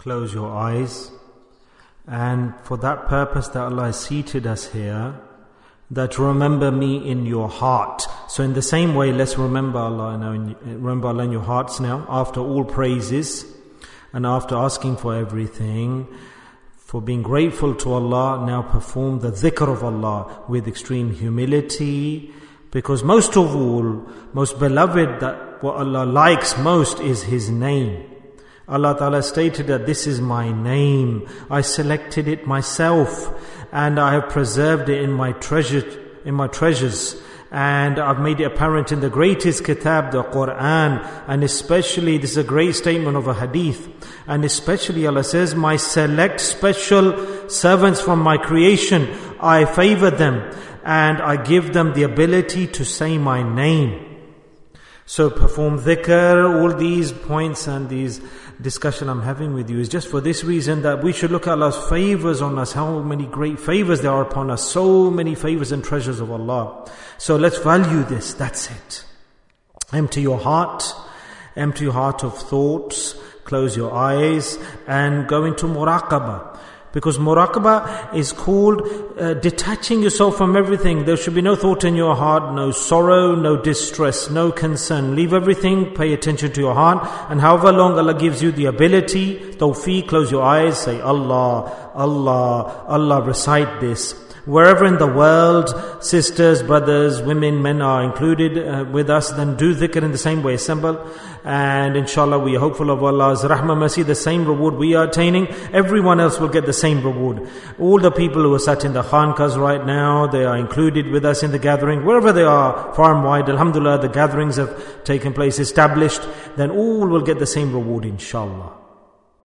close your eyes. And for that purpose that Allah has seated us here, that remember me in your heart. So in the same way, let's remember Allah now, remember Allah in your hearts now, after all praises and after asking for everything, for being grateful to Allah, now perform the dhikr of Allah with extreme humility, because most of all, most beloved, that what Allah likes most is His name. Allah Ta'ala stated that this is my name. I selected it myself and I have preserved it in my treasures. And I've made it apparent in the greatest kitab, the Quran. And especially, this is a great statement of a hadith. And especially Allah says, my select special servants from my creation, I favor them and I give them the ability to say my name. So perform dhikr. All these points and these discussion I'm having with you is just for this reason, that we should look at Allah's favors on us, how many great favors there are upon us, so many favors and treasures of Allah. So let's value this, that's it. Empty your heart of thoughts, close your eyes and go into muraqabah. Because muraqabah is called detaching yourself from everything. There should be no thought in your heart, no sorrow, no distress, no concern. Leave everything, pay attention to your heart. And however long Allah gives you the ability, tawfiq, close your eyes, say Allah, Allah, Allah, recite this. Wherever in the world, sisters, brothers, women, men are included with us, then do dhikr in the same way, assemble. And inshallah we are hopeful of Allah's rahmah, mercy, the same reward we are attaining. Everyone else will get the same reward. All the people who are sat in the khankas right now, they are included with us in the gathering. Wherever they are, far and wide, alhamdulillah, the gatherings have taken place, established, then all will get the same reward inshallah.